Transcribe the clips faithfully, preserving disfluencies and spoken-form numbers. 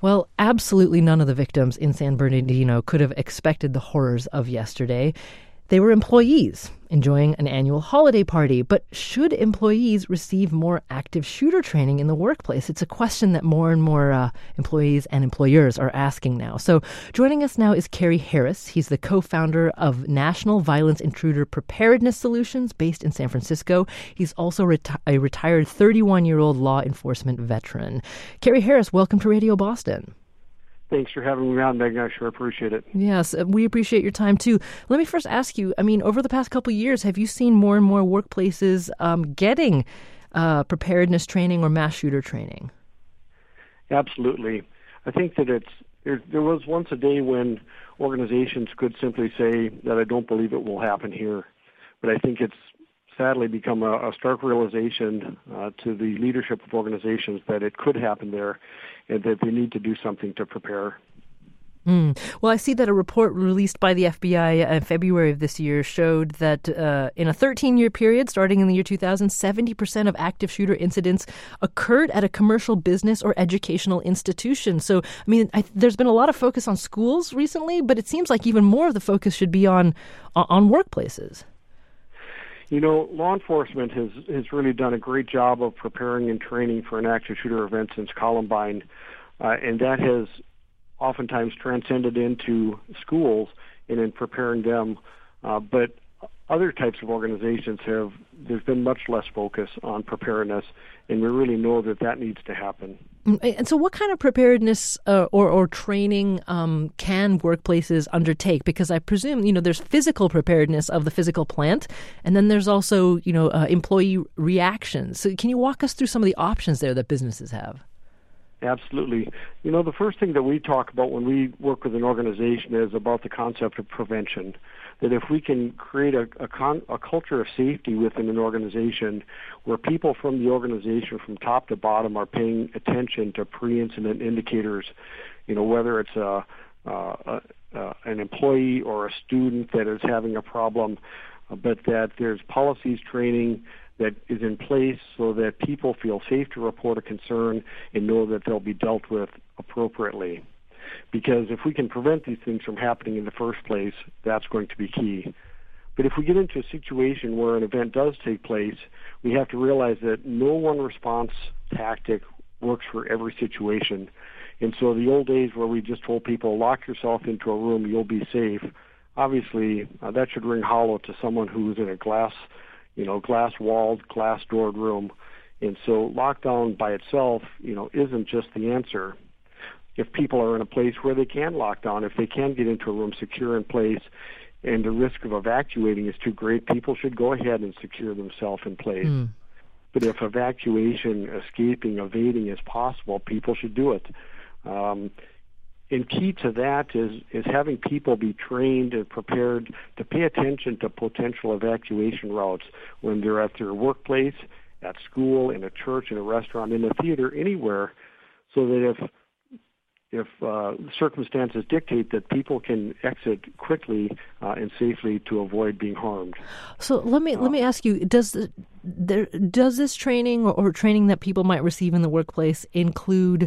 Well, absolutely none of the victims in San Bernardino could have expected the horrors of yesterday. They were employees enjoying an annual holiday party, but should employees receive more active shooter training in the workplace? It's a question that more and more uh, employees and employers are asking now. So joining us now is Kerry Harris. He's the co-founder of National Violence Intruder Preparedness Solutions based in San Francisco. He's also reti- a retired thirty-one-year-old law enforcement veteran. Kerry Harris, welcome to Radio Boston. Thanks for having me on, Megan. I sure appreciate it. Yes, we appreciate your time, too. Let me first ask you, I mean, over the past couple of years, have you seen more and more workplaces um, getting uh, preparedness training or mass shooter training? Absolutely. I think that it's there, there was once a day when organizations could simply say that I don't believe it will happen here. But I think it's sadly become a, a stark realization uh, to the leadership of organizations that it could happen there and that they need to do something to prepare. Mm. Well, I see that a report released by the F B I in February of this year showed that uh, in a thirteen-year period, starting in the year two thousand, seventy percent of active shooter incidents occurred at a commercial business or educational institution. So, I mean, I, there's been a lot of focus on schools recently, but it seems like even more of the focus should be on on workplaces. You know, law enforcement has, has really done a great job of preparing and training for an active shooter event since Columbine, uh, and that has oftentimes transcended into schools and in preparing them. Uh, but other types of organizations have, there's been much less focus on preparedness, and we really know that that needs to happen. And so what kind of preparedness uh, or, or training um, can workplaces undertake? Because I presume, you know, there's physical preparedness of the physical plant, and then there's also, you know, uh, employee reactions. So can you walk us through some of the options there that businesses have? Absolutely. You know, the first thing that we talk about when we work with an organization is about the concept of prevention. That if we can create a, a, con, a culture of safety within an organization where people from the organization from top to bottom are paying attention to pre-incident indicators, you know, whether it's a, uh, a, uh, an employee or a student that is having a problem, uh, but that there's policies, training that is in place so that people feel safe to report a concern and know that they'll be dealt with appropriately. Because if we can prevent these things from happening in the first place, that's going to be key. But if we get into a situation where an event does take place, we have to realize that no one response tactic works for every situation. And so the old days where we just told people, lock yourself into a room, you'll be safe, obviously uh, that should ring hollow to someone who's in a glass, you know, glass-walled, glass-doored room. And so lockdown by itself, you know, isn't just the answer. If people are in a place where they can lock down, if they can get into a room secure in place, and the risk of evacuating is too great, people should go ahead and secure themselves in place. Mm. But if evacuation, escaping, evading is possible, people should do it. Um, and key to that is, is having people be trained and prepared to pay attention to potential evacuation routes when they're at their workplace, at school, in a church, in a restaurant, in a theater, anywhere, so that if if uh, circumstances dictate that people can exit quickly uh, and safely to avoid being harmed. So let me uh, let me ask you: Does the, there, does this training or, or training that people might receive in the workplace include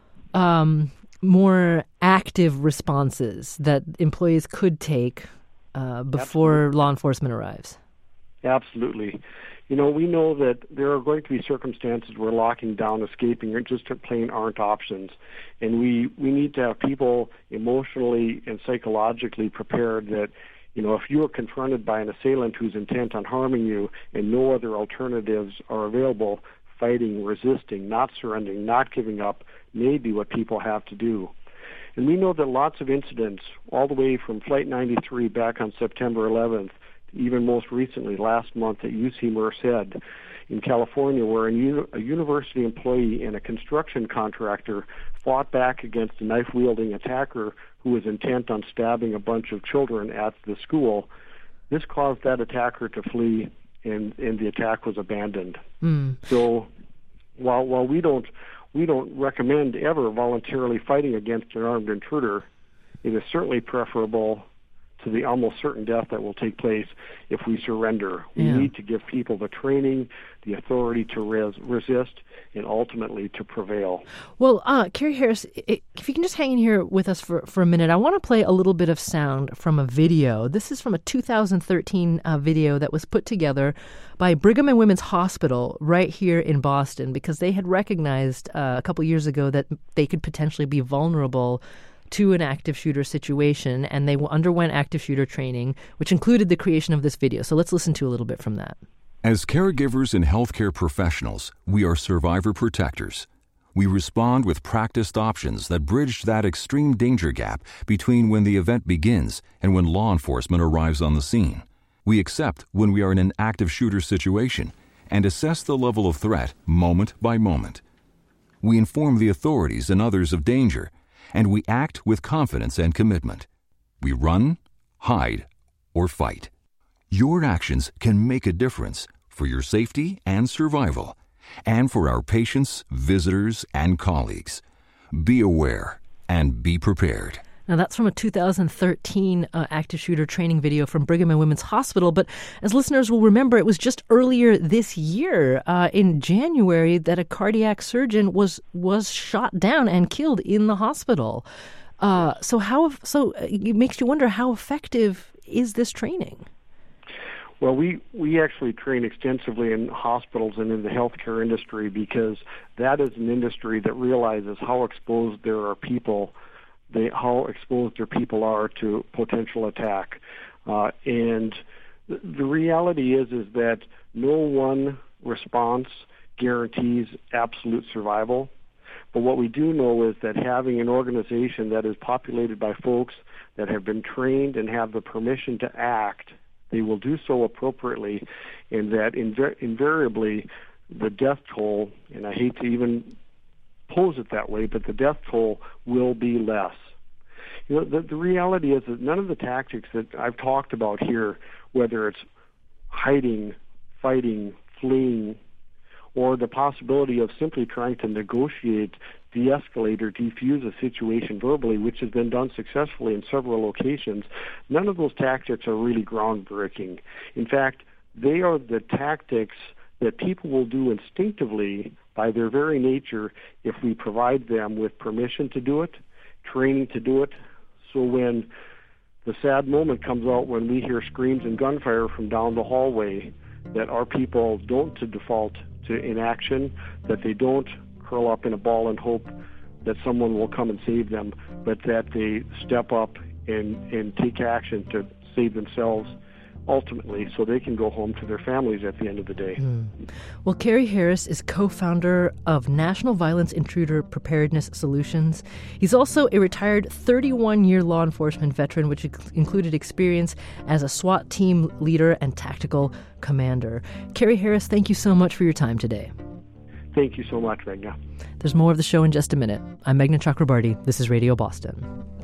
um, more active responses that employees could take uh, before Absolutely. law enforcement arrives? Absolutely. You know, we know that there are going to be circumstances where locking down, escaping, or just plain aren't options. And we, we need to have people emotionally and psychologically prepared that, you know, if you are confronted by an assailant who's intent on harming you and no other alternatives are available, fighting, resisting, not surrendering, not giving up may be what people have to do. And we know that lots of incidents, all the way from Flight ninety-three back on September eleventh, even most recently, last month at U C Merced in California, where a, uni- a university employee and a construction contractor fought back against a knife-wielding attacker who was intent on stabbing a bunch of children at the school. This caused that attacker to flee, and, and the attack was abandoned. Mm. So while while we don't we don't recommend ever voluntarily fighting against an armed intruder, it is certainly preferable to the almost certain death that will take place if we surrender. We Yeah. need to give people the training, the authority to res- resist, and ultimately to prevail. Well, uh, Carrie Harris, i- if you can just hang in here with us for, for a minute, I want to play a little bit of sound from a video. This is from a two thousand thirteen uh, video that was put together by Brigham and Women's Hospital right here in Boston, because they had recognized uh, a couple years ago that they could potentially be vulnerable to an active shooter situation, and they underwent active shooter training, which included the creation of this video. So let's listen to a little bit from that. As caregivers and healthcare professionals, we are survivor protectors. We respond with practiced options that bridge that extreme danger gap between when the event begins and when law enforcement arrives on the scene. We accept when we are in an active shooter situation and assess the level of threat moment by moment. We inform the authorities and others of danger, and we act with confidence and commitment. We run, hide, or fight. Your actions can make a difference for your safety and survival, and for our patients, visitors, and colleagues. Be aware and be prepared. Now, that's from a two thousand thirteen uh, active shooter training video from Brigham and Women's Hospital. But as listeners will remember, it was just earlier this year, uh, in January, that a cardiac surgeon was was shot down and killed in the hospital. Uh, so how? So it makes you wonder, how effective is this training? Well, we, we actually train extensively in hospitals and in the healthcare industry, because that is an industry that realizes how exposed there are people They, how exposed their people are to potential attack. Uh, and th- the reality is is that no one response guarantees absolute survival. But what we do know is that having an organization that is populated by folks that have been trained and have the permission to act, they will do so appropriately, and that inv- invariably the death toll, and I hate to even pose it that way, but the death toll will be less. You know, the, the reality is that none of the tactics that I've talked about here, whether it's hiding, fighting, fleeing, or the possibility of simply trying to negotiate, de-escalate, or defuse a situation verbally, which has been done successfully in several locations, none of those tactics are really groundbreaking. In fact, they are the tactics that people will do instinctively by their very nature if we provide them with permission to do it, training to do it. So when the sad moment comes out when we hear screams and gunfire from down the hallway, that our people don't to default to inaction, that they don't curl up in a ball and hope that someone will come and save them, but that they step up and, and take action to save themselves ultimately, so they can go home to their families at the end of the day. Mm. Well, Carrie Harris is co-founder of National Violence Intruder Preparedness Solutions. He's also a retired thirty-one-year law enforcement veteran, which ex- included experience as a SWAT team leader and tactical commander. Carrie Harris, thank you so much for your time today. Thank you so much, Meghna. There's more of the show in just a minute. I'm Meghna Chakrabarty. This is Radio Boston.